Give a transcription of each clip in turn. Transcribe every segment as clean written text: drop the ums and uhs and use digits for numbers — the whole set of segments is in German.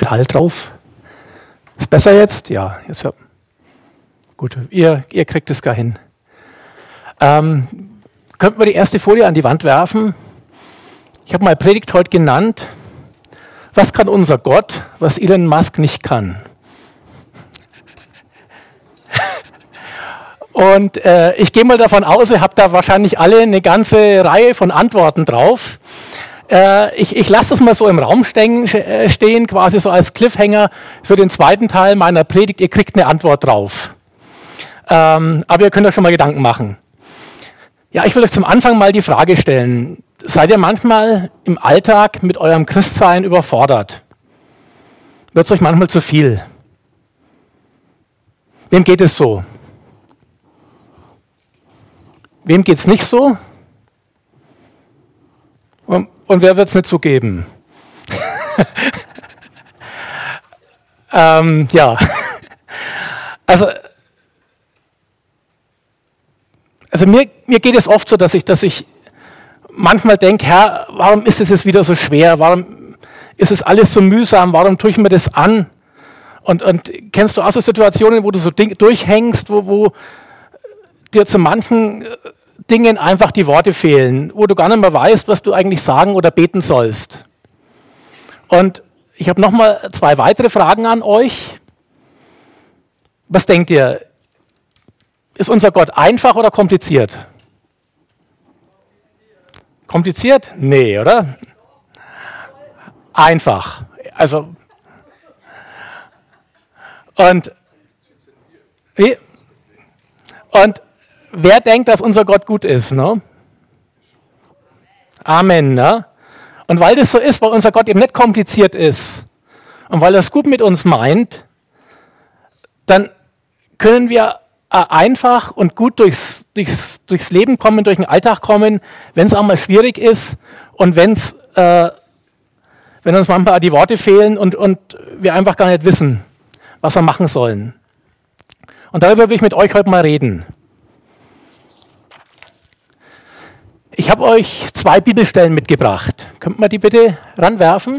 Metall drauf. Ist besser jetzt? Ja, jetzt ja. Gut, ihr kriegt es gar hin. Könnten wir die erste Folie an die Wand werfen? Ich habe meine Predigt heute genannt, was kann unser Gott, was Elon Musk nicht kann? Und ich gehe mal davon aus, ihr habt da wahrscheinlich alle eine ganze Reihe von Antworten drauf. Ich lasse das mal so im Raum stehen, quasi so als Cliffhanger für den zweiten Teil meiner Predigt. Ihr kriegt eine Antwort drauf. Aber ihr könnt euch schon mal Gedanken machen. Ja, ich will euch zum Anfang mal die Frage stellen. Seid ihr manchmal im Alltag mit eurem Christsein überfordert? Wird es euch manchmal zu viel? Wem geht es so? Wem geht es nicht so? Und wer wird es nicht zugeben? Ja, also mir geht es oft so, dass ich manchmal denke, Herr, warum ist es jetzt wieder so schwer? Warum ist es alles so mühsam? Warum tue ich mir das an? Und kennst du auch so Situationen, wo du so durchhängst, wo dir zu manchen Dingen einfach die Worte fehlen, wo du gar nicht mehr weißt, was du eigentlich sagen oder beten sollst? Und ich habe nochmal 2 weitere Fragen an euch. Was denkt ihr? Ist unser Gott einfach oder kompliziert? Kompliziert? Nee, oder? Einfach. Also. Und wer denkt, dass unser Gott gut ist? Ne? Amen. Ne? Und weil das so ist, weil unser Gott eben nicht kompliziert ist und weil er es gut mit uns meint, dann können wir einfach und gut durchs Leben kommen, durch den Alltag kommen, wenn es auch mal schwierig ist und wenn uns manchmal die Worte fehlen und wir einfach gar nicht wissen, was wir machen sollen. Und darüber will ich mit euch heute mal reden. Ich habe euch 2 Bibelstellen mitgebracht. Könnt ihr die bitte ranwerfen?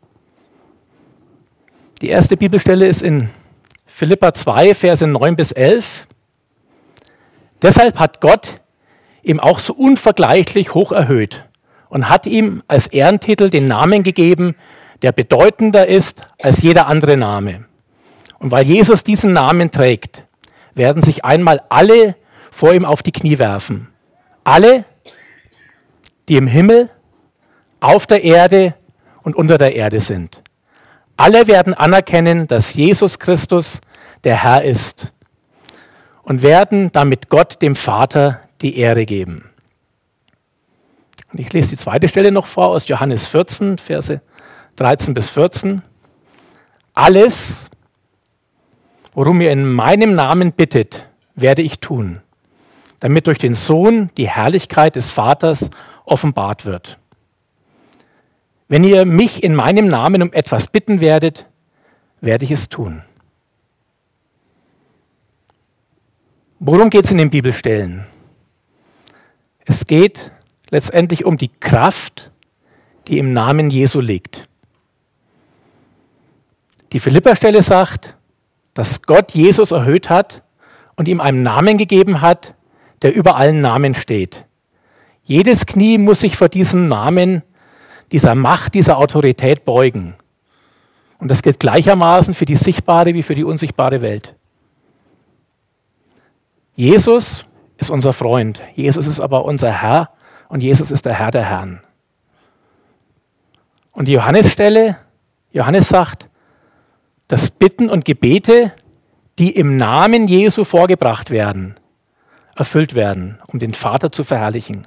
Die erste Bibelstelle ist in Philipper 2, Verse 9 bis 11. Deshalb hat Gott ihm auch so unvergleichlich hoch erhöht und hat ihm als Ehrentitel den Namen gegeben, der bedeutender ist als jeder andere Name. Und weil Jesus diesen Namen trägt, werden sich einmal alle vor ihm auf die Knie werfen. Alle, die im Himmel, auf der Erde und unter der Erde sind. Alle werden anerkennen, dass Jesus Christus der Herr ist und werden damit Gott, dem Vater, die Ehre geben. Und ich lese die zweite Stelle noch vor aus Johannes 14, Verse 13 bis 14. Alles, worum ihr in meinem Namen bittet, werde ich tun, damit durch den Sohn die Herrlichkeit des Vaters offenbart wird. Wenn ihr mich in meinem Namen um etwas bitten werdet, werde ich es tun. Worum geht es in den Bibelstellen? Es geht letztendlich um die Kraft, die im Namen Jesu liegt. Die Philipperstelle sagt, dass Gott Jesus erhöht hat und ihm einen Namen gegeben hat, der über allen Namen steht. Jedes Knie muss sich vor diesem Namen, dieser Macht, dieser Autorität beugen. Und das gilt gleichermaßen für die sichtbare wie für die unsichtbare Welt. Jesus ist unser Freund, Jesus ist aber unser Herr und Jesus ist der Herr der Herren. Und die Johannesstelle, Johannes sagt, dass Bitten und Gebete, die im Namen Jesu vorgebracht werden, erfüllt werden, um den Vater zu verherrlichen.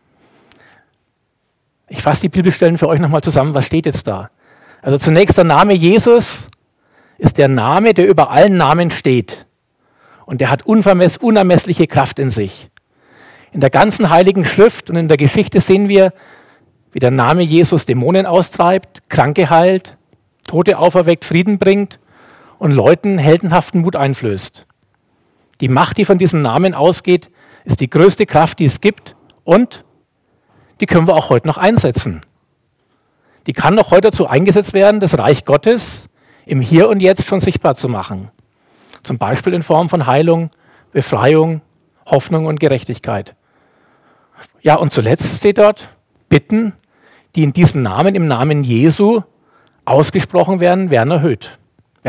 Ich fasse die Bibelstellen für euch nochmal zusammen. Was steht jetzt da? Also zunächst der Name Jesus ist der Name, der über allen Namen steht. Und der hat unermessliche Kraft in sich. In der ganzen Heiligen Schrift und in der Geschichte sehen wir, wie der Name Jesus Dämonen austreibt, Kranke heilt, Tote auferweckt, Frieden bringt und Leuten heldenhaften Mut einflößt. Die Macht, die von diesem Namen ausgeht, ist die größte Kraft, die es gibt und die können wir auch heute noch einsetzen. Die kann noch heute dazu eingesetzt werden, das Reich Gottes im Hier und Jetzt schon sichtbar zu machen. Zum Beispiel in Form von Heilung, Befreiung, Hoffnung und Gerechtigkeit. Ja, und zuletzt steht dort, Bitten, die in diesem Namen, im Namen Jesu ausgesprochen werden, werden erhört.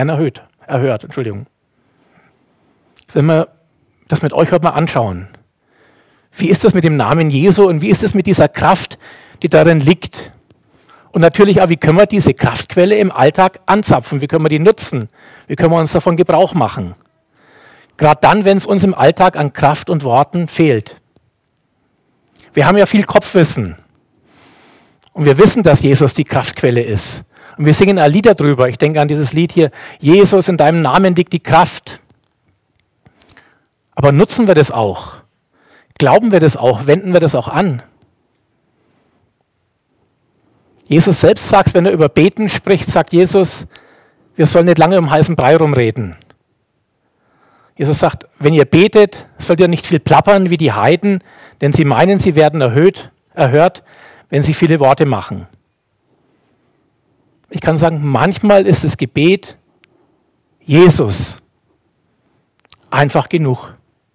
Wenn wir das mit euch heute mal anschauen. Wie ist das mit dem Namen Jesu und wie ist es mit dieser Kraft, die darin liegt? Und natürlich auch, wie können wir diese Kraftquelle im Alltag anzapfen? Wie können wir die nutzen? Wie können wir uns davon Gebrauch machen? Gerade dann, wenn es uns im Alltag an Kraft und Worten fehlt. Wir haben ja viel Kopfwissen. Und wir wissen, dass Jesus die Kraftquelle ist. Und wir singen ein Lied darüber. Ich denke an dieses Lied hier, Jesus, in deinem Namen liegt die Kraft. Aber nutzen wir das auch? Glauben wir das auch? Wenden wir das auch an? Jesus selbst sagt, wenn er über Beten spricht, sagt Jesus, wir sollen nicht lange um heißen Brei rumreden. Jesus sagt, wenn ihr betet, sollt ihr nicht viel plappern wie die Heiden, denn sie meinen, sie werden erhört, wenn sie viele Worte machen. Ich kann sagen, manchmal ist das Gebet Jesus einfach genug.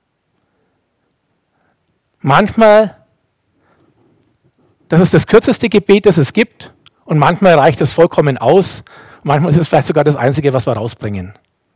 Manchmal, das ist das kürzeste Gebet, das es gibt, und manchmal reicht es vollkommen aus. Manchmal ist es vielleicht sogar das Einzige, was wir rausbringen.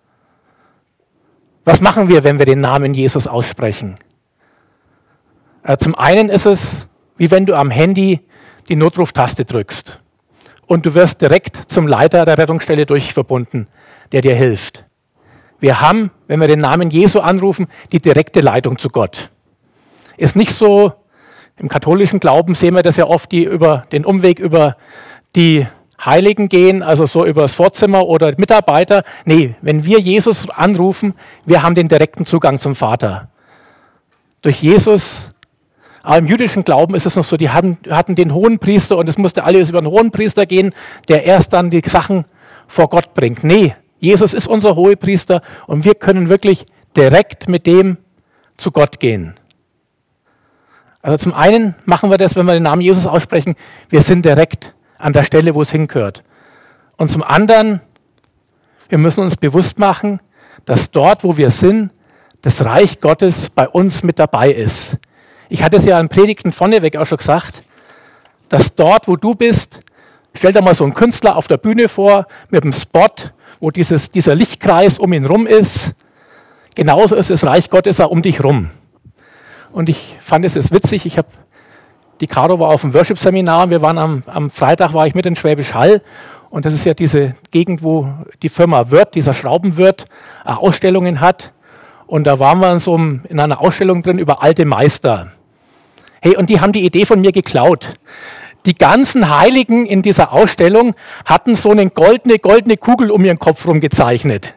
Was machen wir, wenn wir den Namen Jesus aussprechen? Zum einen ist es, wie wenn du am Handy die Notruftaste drückst und du wirst direkt zum Leiter der Rettungsstelle durchverbunden, der dir hilft. Wir haben, wenn wir den Namen Jesu anrufen, die direkte Leitung zu Gott. Ist nicht so, im katholischen Glauben sehen wir das ja oft, die über den Umweg über die Heiligen gehen, also so über das Vorzimmer oder Mitarbeiter. Nee, wenn wir Jesus anrufen, wir haben den direkten Zugang zum Vater. Durch Jesus, aber im jüdischen Glauben ist es noch so, die hatten den Hohenpriester und es musste alles über den Hohenpriester gehen, der erst dann die Sachen vor Gott bringt. Nee, Jesus ist unser Hohepriester und wir können wirklich direkt mit dem zu Gott gehen. Also zum einen machen wir das, wenn wir den Namen Jesus aussprechen, wir sind direkt an der Stelle, wo es hingehört. Und zum anderen, wir müssen uns bewusst machen, dass dort, wo wir sind, das Reich Gottes bei uns mit dabei ist. Ich hatte es ja in Predigten vorneweg auch schon gesagt, dass dort, wo du bist, stell dir mal so einen Künstler auf der Bühne vor, mit einem Spot, wo dieser Lichtkreis um ihn rum ist. Genauso ist das Reich Gottes auch um dich rum. Und ich fand es ist witzig, die Caro war auf dem Worship-Seminar und wir waren am Freitag war ich mit in Schwäbisch Hall und das ist ja diese Gegend, wo die Firma Wirth, dieser Schraubenwirt, Ausstellungen hat und da waren wir in einer Ausstellung drin über alte Meister. Hey, und die haben die Idee von mir geklaut. Die ganzen Heiligen in dieser Ausstellung hatten so eine goldene Kugel um ihren Kopf rum gezeichnet.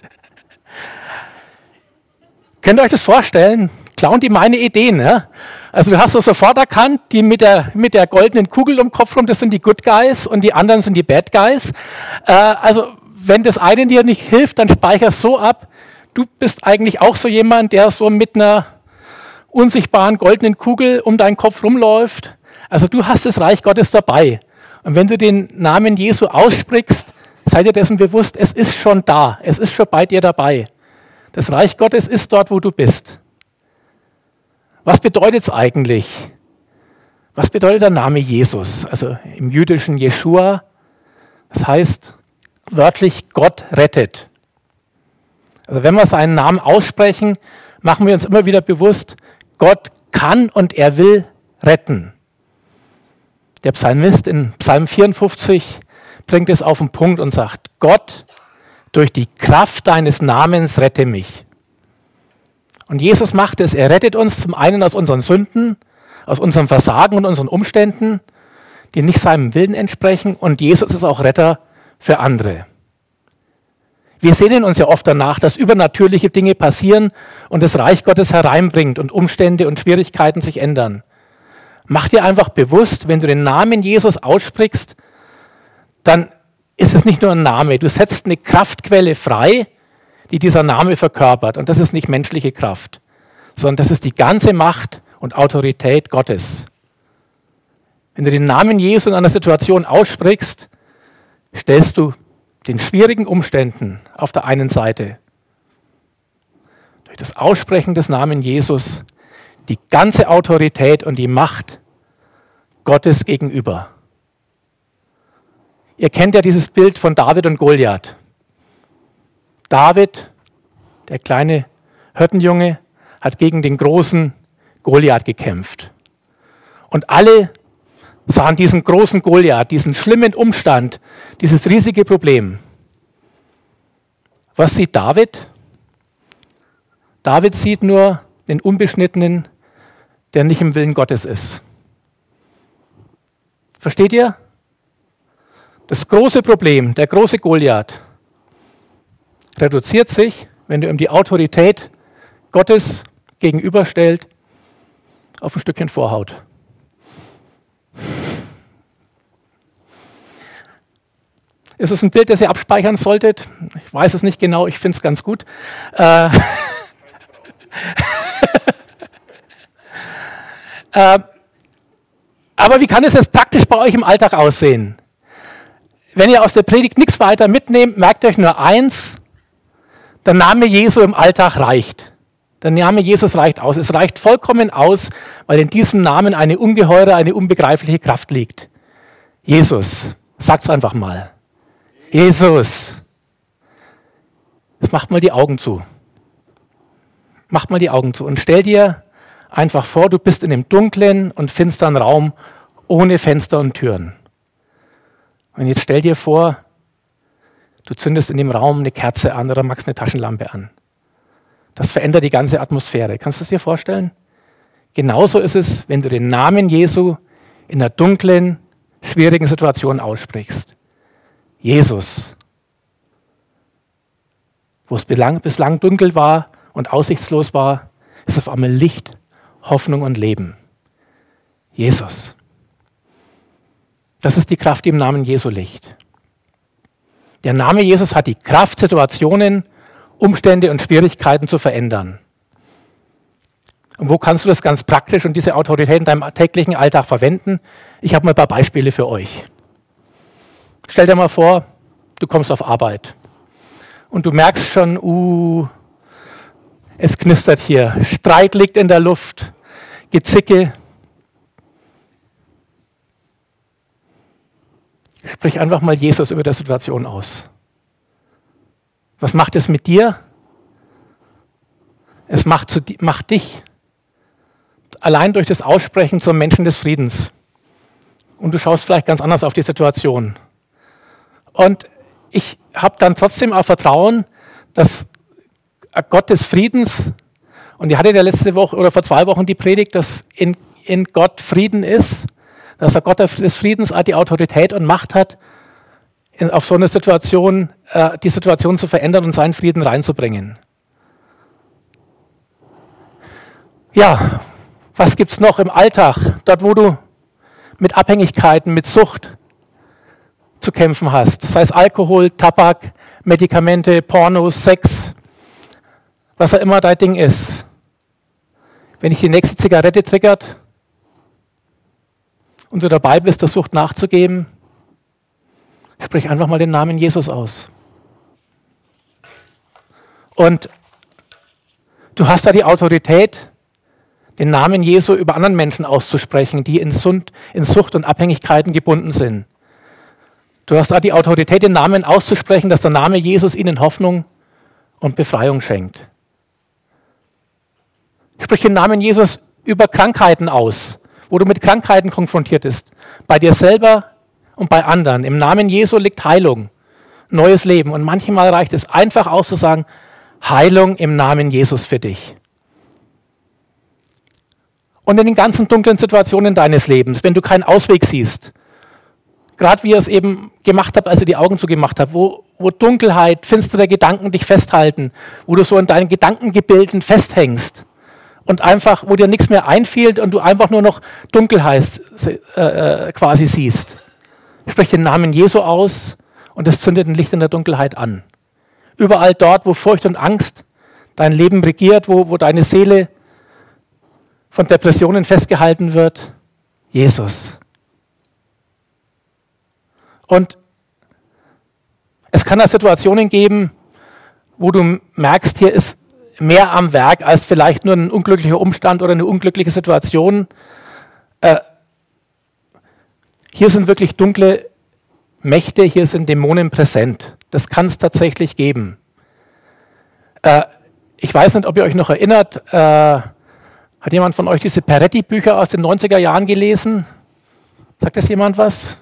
Könnt ihr euch das vorstellen? Klauen die meine Ideen. Ja? Also du hast so sofort erkannt, die mit der goldenen Kugel um den Kopf rum, das sind die Good Guys und die anderen sind die Bad Guys. Also wenn das eine dir nicht hilft, dann speicherst so ab. Du bist eigentlich auch so jemand, der so mit einer unsichtbaren goldenen Kugel um deinen Kopf rumläuft. Also du hast das Reich Gottes dabei. Und wenn du den Namen Jesu aussprichst, sei dir dessen bewusst, es ist schon da. Es ist schon bei dir dabei. Das Reich Gottes ist dort, wo du bist. Was bedeutet es eigentlich? Was bedeutet der Name Jesus? Also im Jüdischen Jeschua, das heißt wörtlich Gott rettet. Also wenn wir seinen Namen aussprechen, machen wir uns immer wieder bewusst, Gott kann und er will retten. Der Psalmist in Psalm 54 bringt es auf den Punkt und sagt, Gott, durch die Kraft deines Namens rette mich. Und Jesus macht es, er rettet uns zum einen aus unseren Sünden, aus unserem Versagen und unseren Umständen, die nicht seinem Willen entsprechen, und Jesus ist auch Retter für andere. Wir sehnen uns ja oft danach, dass übernatürliche Dinge passieren und das Reich Gottes hereinbringt und Umstände und Schwierigkeiten sich ändern. Mach dir einfach bewusst, wenn du den Namen Jesus aussprichst, dann ist es nicht nur ein Name, du setzt eine Kraftquelle frei, die dieser Name verkörpert. Und das ist nicht menschliche Kraft, sondern das ist die ganze Macht und Autorität Gottes. Wenn du den Namen Jesu in einer Situation aussprichst, stellst du den schwierigen Umständen auf der einen Seite durch das Aussprechen des Namens Jesus die ganze Autorität und die Macht Gottes gegenüber. Ihr kennt ja dieses Bild von David und Goliath. David, der kleine Hirtenjunge, hat gegen den großen Goliath gekämpft. Und alle sahen diesen großen Goliath, diesen schlimmen Umstand, dieses riesige Problem. Was sieht David? David sieht nur den Unbeschnittenen, der nicht im Willen Gottes ist. Versteht ihr? Das große Problem, der große Goliath, reduziert sich, wenn du ihm die Autorität Gottes gegenüberstellt, auf ein Stückchen Vorhaut. Ist es ein Bild, das ihr abspeichern solltet? Ich weiß es nicht genau, ich finde es ganz gut. Aber wie kann es jetzt praktisch bei euch im Alltag aussehen? Wenn ihr aus der Predigt nichts weiter mitnehmt, merkt euch nur eins: Der Name Jesu im Alltag reicht. Der Name Jesus reicht aus. Es reicht vollkommen aus, weil in diesem Namen eine ungeheure, eine unbegreifliche Kraft liegt. Jesus. Sagt's einfach mal. Jesus. Jetzt macht mal die Augen zu. Macht mal die Augen zu und stell dir einfach vor, du bist in einem dunklen und finsteren Raum ohne Fenster und Türen. Und jetzt stell dir vor, du zündest in dem Raum eine Kerze an oder machst eine Taschenlampe an. Das verändert die ganze Atmosphäre. Kannst du es dir vorstellen? Genauso ist es, wenn du den Namen Jesu in einer dunklen, schwierigen Situation aussprichst. Jesus. Wo es bislang dunkel war und aussichtslos war, ist auf einmal Licht, Hoffnung und Leben. Jesus. Das ist die Kraft, die im Namen Jesu liegt. Der Name Jesus hat die Kraft, Situationen, Umstände und Schwierigkeiten zu verändern. Und wo kannst du das ganz praktisch und diese Autorität in deinem täglichen Alltag verwenden? Ich habe mal ein paar Beispiele für euch. Stell dir mal vor, du kommst auf Arbeit und du merkst schon, es knistert hier, Streit liegt in der Luft, Gezicke. Sprich einfach mal Jesus über der Situation aus. Was macht es mit dir? Es macht dich allein durch das Aussprechen zum Menschen des Friedens. Und du schaust vielleicht ganz anders auf die Situation. Und ich habe dann trotzdem auch Vertrauen, dass Gott des Friedens, und ihr hattet ja letzte Woche oder vor 2 Wochen die Predigt, dass in Gott Frieden ist, dass er Gott des Friedens die Autorität und Macht hat, auf so eine Situation, die Situation zu verändern und seinen Frieden reinzubringen. Ja, was gibt es noch im Alltag, dort wo du mit Abhängigkeiten, mit Sucht zu kämpfen hast? Das heißt Alkohol, Tabak, Medikamente, Pornos, Sex, was auch immer dein Ding ist. Wenn dich die nächste Zigarette triggert und du dabei bist, der Sucht nachzugeben, sprich einfach mal den Namen Jesus aus. Und du hast da die Autorität, den Namen Jesu über anderen Menschen auszusprechen, die in Sucht und Abhängigkeiten gebunden sind. Du hast da die Autorität, den Namen auszusprechen, dass der Name Jesus ihnen Hoffnung und Befreiung schenkt. Sprich den Namen Jesus über Krankheiten aus, wo du mit Krankheiten konfrontiert bist, bei dir selber und bei anderen. Im Namen Jesu liegt Heilung, neues Leben. Und manchmal reicht es einfach aus zu sagen, Heilung im Namen Jesus für dich. Und in den ganzen dunklen Situationen deines Lebens, wenn du keinen Ausweg siehst, gerade wie ihr es eben gemacht habt, als ihr die Augen zugemacht habt, wo Dunkelheit, finstere Gedanken dich festhalten, wo du so in deinen Gedankengebilden festhängst und einfach, wo dir nichts mehr einfiel und du einfach nur noch Dunkelheit quasi siehst. Sprich den Namen Jesu aus und es zündet ein Licht in der Dunkelheit an. Überall dort, wo Furcht und Angst dein Leben regiert, wo deine Seele von Depressionen festgehalten wird, Jesus. Und Es kann auch Situationen geben, wo du merkst, hier ist mehr am Werk als vielleicht nur ein unglücklicher Umstand oder eine unglückliche Situation. Hier sind wirklich dunkle Mächte, hier sind Dämonen präsent. Das kann es tatsächlich geben. Ich weiß nicht, ob ihr euch noch erinnert, hat jemand von euch diese Peretti-Bücher aus den 90er Jahren gelesen? Sagt das jemand was?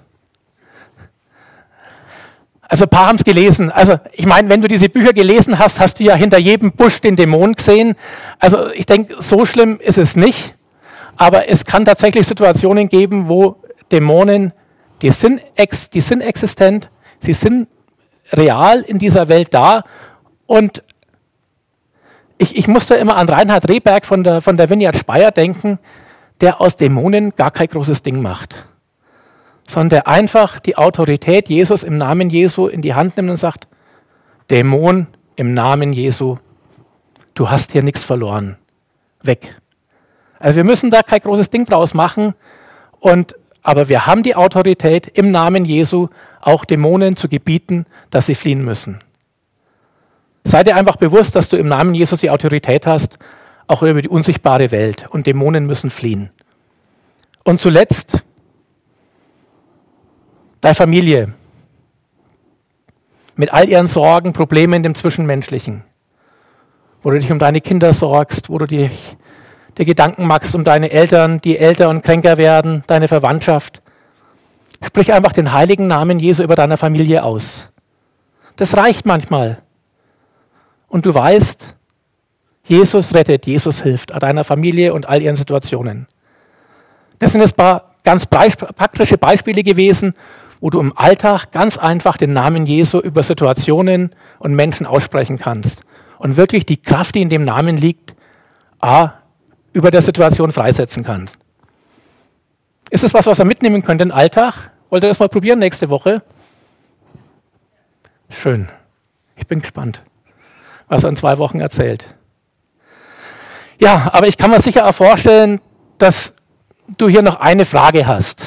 Also ein paar haben es gelesen. Also ich meine, wenn du diese Bücher gelesen hast, hast du ja hinter jedem Busch den Dämon gesehen. Also ich denke, so schlimm ist es nicht. Aber es kann tatsächlich Situationen geben, wo Dämonen, die sind existent, sie sind real in dieser Welt da. Und ich muss da immer an Reinhard Rehberg von der Vineyard Speyer denken, der aus Dämonen gar kein großes Ding macht, sondern der einfach die Autorität Jesus im Namen Jesu in die Hand nimmt und sagt, Dämon im Namen Jesu, du hast hier nichts verloren, weg. Also wir müssen da kein großes Ding draus machen, aber wir haben die Autorität im Namen Jesu, auch Dämonen zu gebieten, dass sie fliehen müssen. Sei dir einfach bewusst, dass du im Namen Jesus die Autorität hast, auch über die unsichtbare Welt, und Dämonen müssen fliehen. Und zuletzt, deine Familie mit all ihren Sorgen, Problemen in dem Zwischenmenschlichen, wo du dich um deine Kinder sorgst, wo du dir Gedanken machst um deine Eltern, die älter und kränker werden, deine Verwandtschaft. Sprich einfach den heiligen Namen Jesu über deiner Familie aus. Das reicht manchmal. Und du weißt, Jesus rettet, Jesus hilft deiner Familie und all ihren Situationen. Das sind jetzt ein paar ganz praktische Beispiele gewesen, wo du im Alltag ganz einfach den Namen Jesu über Situationen und Menschen aussprechen kannst. Und wirklich die Kraft, die in dem Namen liegt, über der Situation freisetzen kannst. Ist das was ihr mitnehmen könnt in den Alltag? Wollt ihr das mal probieren nächste Woche? Schön. Ich bin gespannt, was er in 2 Wochen erzählt. Ja, aber ich kann mir sicher auch vorstellen, dass du hier noch eine Frage hast.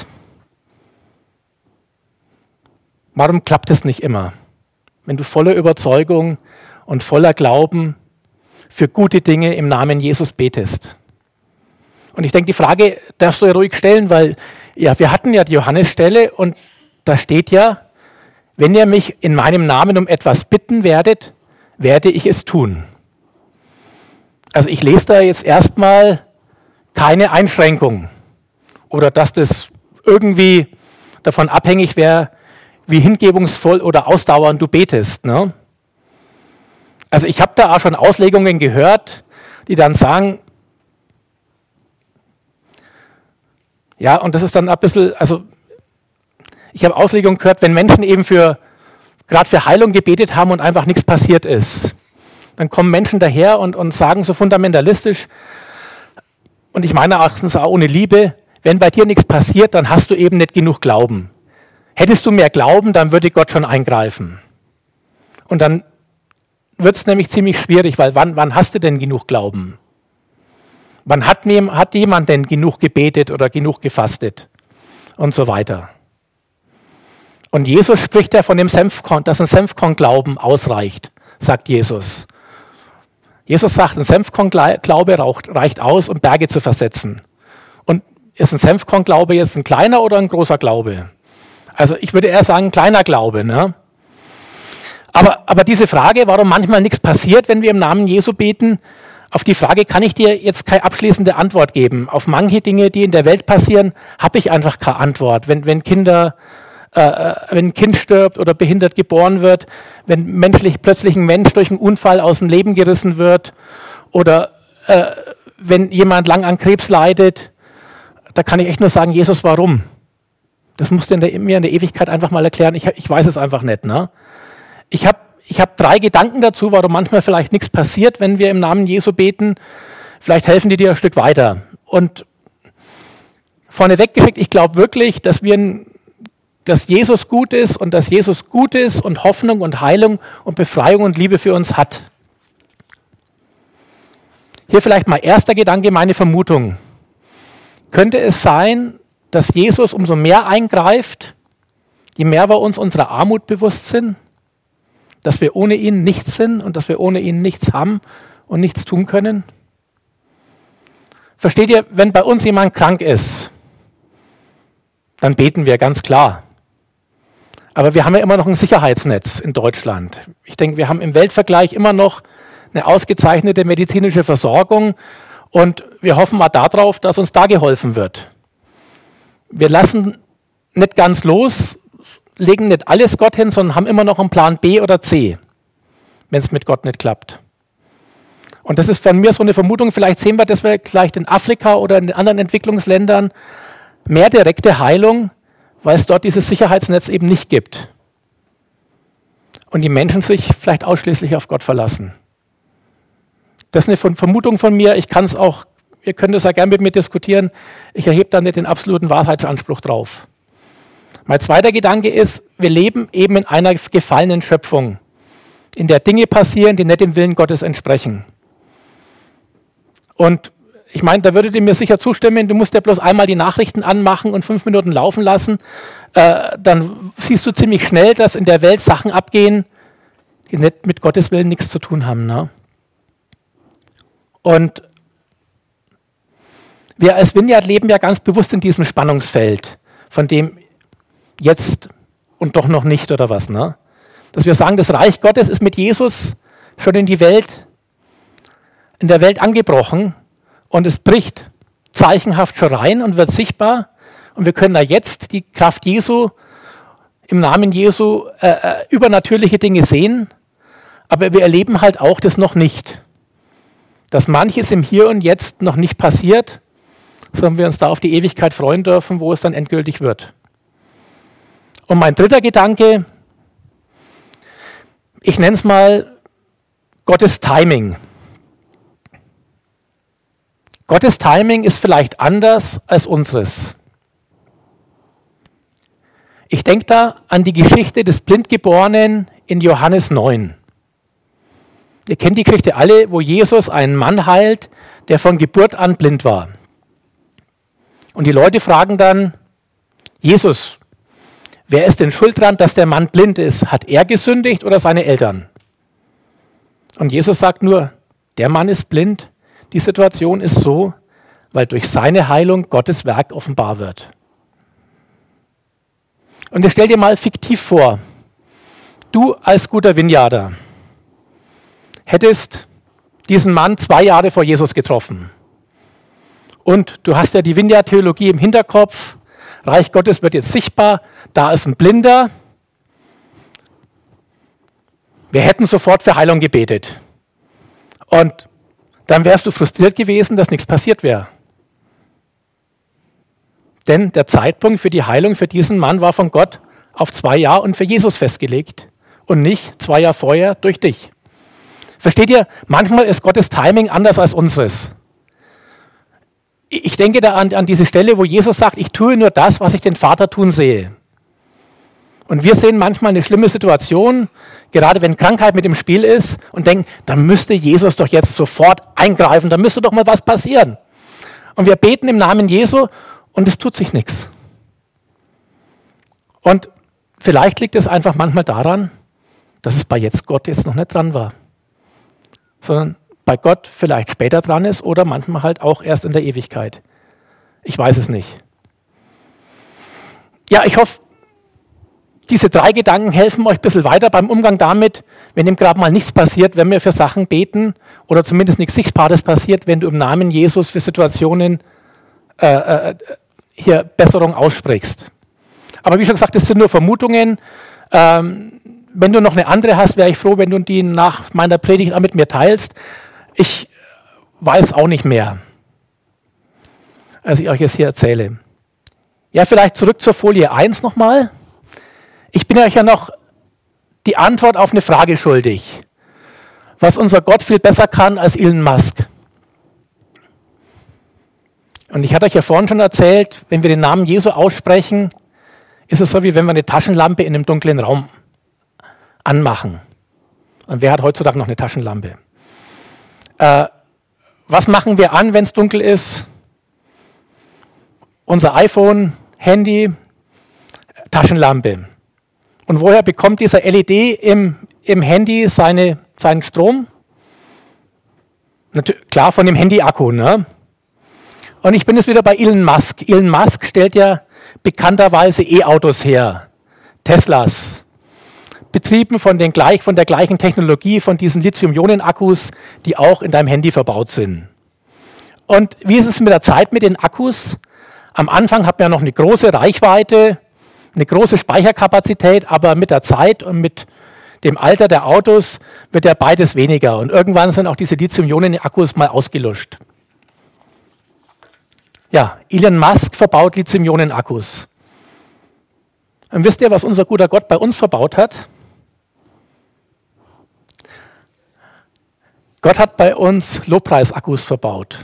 Warum klappt es nicht immer, wenn du voller Überzeugung und voller Glauben für gute Dinge im Namen Jesus betest? Und ich denke, die Frage darfst du ja ruhig stellen, weil ja, wir hatten ja die Johannesstelle und da steht ja, wenn ihr mich in meinem Namen um etwas bitten werdet, werde ich es tun. Also ich lese da jetzt erstmal keine Einschränkung oder dass das irgendwie davon abhängig wäre, wie hingebungsvoll oder ausdauernd du betest. Ne? Also ich habe da auch schon Auslegungen gehört, die dann sagen, ja, und das ist dann ein bisschen, also ich habe Auslegungen gehört, wenn Menschen eben gerade für Heilung gebetet haben und einfach nichts passiert ist, dann kommen Menschen daher und sagen so fundamentalistisch, und ich meine erachtens auch ohne Liebe, wenn bei dir nichts passiert, dann hast du eben nicht genug Glauben. Hättest du mehr Glauben, dann würde Gott schon eingreifen. Und dann wird es nämlich ziemlich schwierig, weil wann hast du denn genug Glauben? Wann hat jemand denn genug gebetet oder genug gefastet? Und so weiter. Und Jesus spricht ja von dem Senfkorn, dass ein Senfkornglauben ausreicht, sagt Jesus. Jesus sagt, ein Senfkornglaube reicht aus, um Berge zu versetzen. Und ist ein Senfkornglaube jetzt ein kleiner oder ein großer Glaube? Also ich würde eher sagen, ein kleiner Glaube. Ne? Aber diese Frage, warum manchmal nichts passiert, wenn wir im Namen Jesu beten, auf die Frage kann ich dir jetzt keine abschließende Antwort geben. Auf manche Dinge, die in der Welt passieren, habe ich einfach keine Antwort. Wenn ein Kind stirbt oder behindert geboren wird, wenn plötzlich ein Mensch durch einen Unfall aus dem Leben gerissen wird oder wenn jemand lang an Krebs leidet, da kann ich echt nur sagen, Jesus, warum? Das musst du mir in der Ewigkeit einfach mal erklären. Ich weiß es einfach nicht. Ne? Ich hab 3 Gedanken dazu, warum manchmal vielleicht nichts passiert, wenn wir im Namen Jesu beten. Vielleicht helfen die dir ein Stück weiter. Und vorneweg geschickt, ich glaube wirklich, dass Jesus gut ist und dass Jesus Gutes und Hoffnung und Heilung und Befreiung und Liebe für uns hat. Hier vielleicht mal erster Gedanke, meine Vermutung. Könnte es sein, dass Jesus umso mehr eingreift, je mehr wir uns unserer Armut bewusst sind? dass wir ohne ihn nichts sind und dass wir ohne ihn nichts haben und nichts tun können? Versteht ihr, wenn bei uns jemand krank ist, dann beten wir ganz klar. Aber wir haben ja immer noch ein Sicherheitsnetz in Deutschland. Ich denke, wir haben im Weltvergleich immer noch eine ausgezeichnete medizinische Versorgung und wir hoffen mal darauf, dass uns da geholfen wird. Wir lassen nicht ganz los, legen nicht alles Gott hin, sondern haben immer noch einen Plan B oder C, wenn es mit Gott nicht klappt. Und das ist von mir so eine Vermutung, vielleicht sehen wir das vielleicht in Afrika oder in den anderen Entwicklungsländern mehr direkte Heilung, weil es dort dieses Sicherheitsnetz eben nicht gibt. Und die Menschen sich vielleicht ausschließlich auf Gott verlassen. Das ist eine Vermutung von mir. Ich kann es auch, ihr könnt es ja gerne mit mir diskutieren. Ich erhebe da nicht den absoluten Wahrheitsanspruch drauf. Mein zweiter Gedanke ist, wir leben eben in einer gefallenen Schöpfung, in der Dinge passieren, die nicht dem Willen Gottes entsprechen. Und ich meine, da würdet ihr mir sicher zustimmen, du musst ja bloß einmal die Nachrichten anmachen und 5 Minuten laufen lassen, dann siehst du ziemlich schnell, dass in der Welt Sachen abgehen, die nicht mit Gottes Willen nichts zu tun haben. Ne? Und wir als Vineyard leben ja ganz bewusst in diesem Spannungsfeld, von dem jetzt und doch noch nicht oder was. Ne? Dass wir sagen, das Reich Gottes ist mit Jesus schon in der Welt angebrochen und es bricht zeichenhaft schon rein und wird sichtbar und wir können da jetzt die Kraft Jesu, im Namen Jesu übernatürliche Dinge sehen, aber wir erleben halt auch das noch nicht. Dass manches im Hier und Jetzt noch nicht passiert, sondern wir uns da auf die Ewigkeit freuen dürfen, wo es dann endgültig wird. Und mein dritter Gedanke, ich nenne es mal Gottes Timing. Gottes Timing ist vielleicht anders als unseres. Ich denke da an die Geschichte des Blindgeborenen in Johannes 9. Ihr kennt die Geschichte alle, wo Jesus einen Mann heilt, der von Geburt an blind war. Und die Leute fragen dann, Jesus, wer ist denn schuld dran, dass der Mann blind ist? Hat er gesündigt oder seine Eltern? Und Jesus sagt nur, der Mann ist blind. Die Situation ist so, weil durch seine Heilung Gottes Werk offenbar wird. Und jetzt stell dir mal fiktiv vor, du als guter Vineyarder hättest diesen Mann 2 Jahre vor Jesus getroffen. Und du hast ja die Vineyard-Theologie im Hinterkopf, Reich Gottes wird jetzt sichtbar, da ist ein Blinder. Wir hätten sofort für Heilung gebetet. Und dann wärst du frustriert gewesen, dass nichts passiert wäre. Denn der Zeitpunkt für die Heilung für diesen Mann war von Gott auf 2 Jahre und für Jesus festgelegt und nicht 2 Jahre vorher durch dich. Versteht ihr? Manchmal ist Gottes Timing anders als unseres. Ich denke da an diese Stelle, wo Jesus sagt, ich tue nur das, was ich den Vater tun sehe. Und wir sehen manchmal eine schlimme Situation, gerade wenn Krankheit mit im Spiel ist und denken, dann müsste Jesus doch jetzt sofort eingreifen, da müsste doch mal was passieren. Und wir beten im Namen Jesu und es tut sich nichts. Und vielleicht liegt es einfach manchmal daran, dass es bei jetzt Gott jetzt noch nicht dran war, sondern bei Gott vielleicht später dran ist oder manchmal halt auch erst in der Ewigkeit. Ich weiß es nicht. Ja, ich hoffe, diese 3 Gedanken helfen euch ein bisschen weiter beim Umgang damit, wenn dem gerade mal nichts passiert, wenn wir für Sachen beten oder zumindest nichts Sichtbares passiert, wenn du im Namen Jesus für Situationen hier Besserung aussprichst. Aber wie schon gesagt, das sind nur Vermutungen. Wenn du noch eine andere hast, wäre ich froh, wenn du die nach meiner Predigt auch mit mir teilst. Ich weiß auch nicht mehr, als ich euch jetzt hier erzähle. Ja, vielleicht zurück zur Folie 1 nochmal. Ich bin euch ja noch die Antwort auf eine Frage schuldig, was unser Gott viel besser kann als Elon Musk. Und ich hatte euch ja vorhin schon erzählt, wenn wir den Namen Jesu aussprechen, ist es so, wie wenn wir eine Taschenlampe in einem dunklen Raum anmachen. Und wer hat heutzutage noch eine Taschenlampe? Was machen wir an, wenn es dunkel ist? Unser iPhone, Handy, Taschenlampe. Und woher bekommt dieser LED im im Handy seinen Strom? Klar, von dem Handy-Akku, ne? Und ich bin jetzt wieder bei Elon Musk. Elon Musk stellt ja bekannterweise E-Autos her. Teslas. Betrieben von der gleichen Technologie, von diesen Lithium-Ionen-Akkus, die auch in deinem Handy verbaut sind. Und wie ist es mit der Zeit mit den Akkus? Am Anfang hat man ja noch eine große Reichweite, eine große Speicherkapazität, aber mit der Zeit und mit dem Alter der Autos wird ja beides weniger. Und irgendwann sind auch diese Lithium-Ionen-Akkus mal ausgelöscht. Ja, Elon Musk verbaut Lithium-Ionen-Akkus. Und wisst ihr, was unser guter Gott bei uns verbaut hat? Gott hat bei uns Lobpreisakkus verbaut.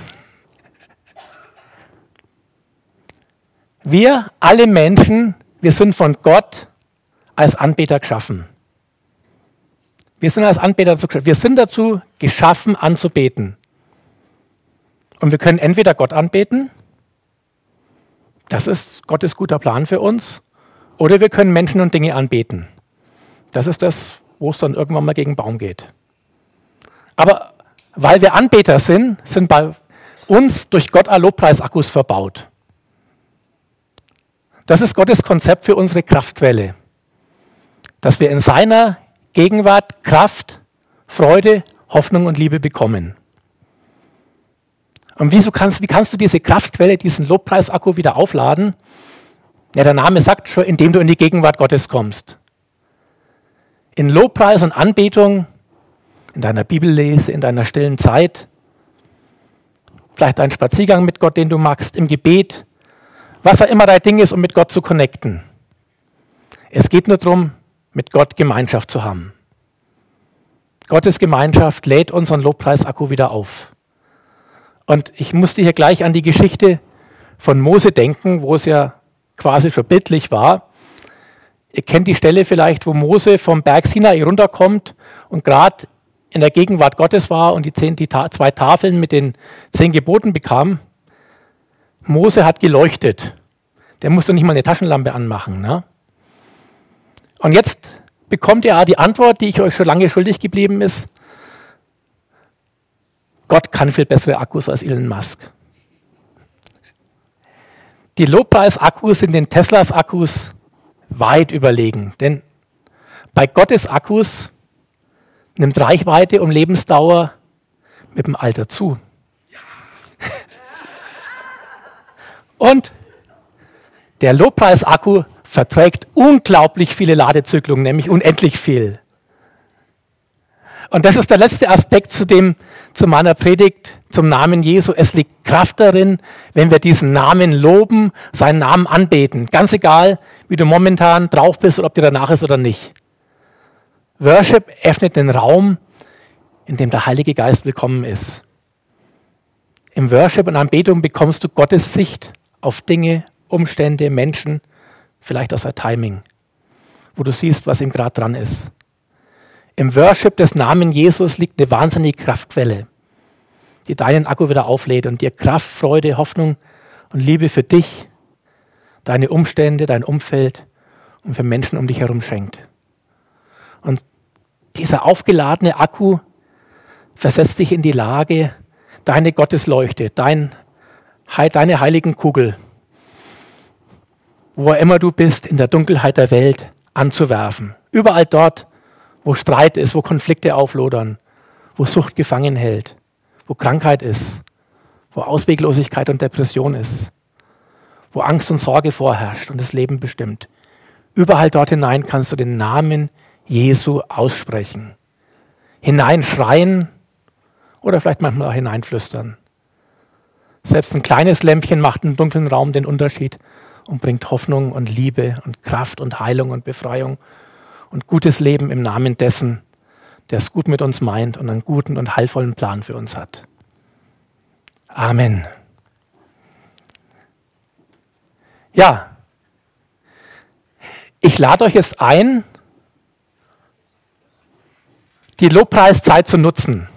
Wir, alle Menschen, wir sind von Gott als Anbeter geschaffen. Wir sind als Anbeter dazu geschaffen. Wir sind dazu geschaffen, anzubeten. Und wir können entweder Gott anbeten, das ist Gottes guter Plan für uns, oder wir können Menschen und Dinge anbeten. Das ist das, wo es dann irgendwann mal gegen den Baum geht. Aber weil wir Anbeter sind bei uns durch Gott Lobpreisakkus verbaut. Das ist Gottes Konzept für unsere Kraftquelle. Dass wir in seiner Gegenwart Kraft, Freude, Hoffnung und Liebe bekommen. Und wie kannst du diese Kraftquelle, diesen Lobpreisakku wieder aufladen? Ja, der Name sagt schon, indem du in die Gegenwart Gottes kommst. In Lobpreis und Anbetung, in deiner Bibellese, in deiner stillen Zeit, vielleicht ein Spaziergang mit Gott, den du magst, im Gebet, was auch immer dein Ding ist, um mit Gott zu connecten. Es geht nur darum, mit Gott Gemeinschaft zu haben. Gottes Gemeinschaft lädt unseren Lobpreisakku wieder auf. Und ich musste hier gleich an die Geschichte von Mose denken, wo es ja quasi schon bildlich war. Ihr kennt die Stelle vielleicht, wo Mose vom Berg Sinai runterkommt und gerade in der Gegenwart Gottes war und die 2 Tafeln mit den 10 Geboten bekam. Mose hat geleuchtet. Der musste nicht mal eine Taschenlampe anmachen. Ne? Und jetzt bekommt er die Antwort, die ich euch schon lange schuldig geblieben ist. Gott kann viel bessere Akkus als Elon Musk. Die Lobpreis-Akkus sind den Teslas-Akkus weit überlegen. Denn bei Gottes Akkus nimmt Reichweite und Lebensdauer mit dem Alter zu. Und der Lobpreis-Akku verträgt unglaublich viele Ladezyklen, nämlich unendlich viel. Und das ist der letzte Aspekt zu meiner Predigt, zum Namen Jesu. Es liegt Kraft darin, wenn wir diesen Namen loben, seinen Namen anbeten. Ganz egal, wie du momentan drauf bist oder ob dir danach ist oder nicht. Worship öffnet den Raum, in dem der Heilige Geist willkommen ist. Im Worship und Anbetung bekommst du Gottes Sicht auf Dinge, Umstände, Menschen, vielleicht auch sein Timing, wo du siehst, was ihm gerade dran ist. Im Worship des Namen Jesus liegt eine wahnsinnige Kraftquelle, die deinen Akku wieder auflädt und dir Kraft, Freude, Hoffnung und Liebe für dich, deine Umstände, dein Umfeld und für Menschen um dich herum schenkt. Und dieser aufgeladene Akku versetzt dich in die Lage, deine Gottesleuchte, deine heiligen Kugel, wo immer du bist, in der Dunkelheit der Welt anzuwerfen. Überall dort, wo Streit ist, wo Konflikte auflodern, wo Sucht gefangen hält, wo Krankheit ist, wo Ausweglosigkeit und Depression ist, wo Angst und Sorge vorherrscht und das Leben bestimmt. Überall dort hinein kannst du den Namen Jesu aussprechen, hineinschreien oder vielleicht manchmal auch hineinflüstern. Selbst ein kleines Lämpchen macht im dunklen Raum den Unterschied und bringt Hoffnung und Liebe und Kraft und Heilung und Befreiung und gutes Leben im Namen dessen, der es gut mit uns meint und einen guten und heilvollen Plan für uns hat. Amen. Ja, ich lade euch jetzt ein, die Lobpreiszeit zu nutzen.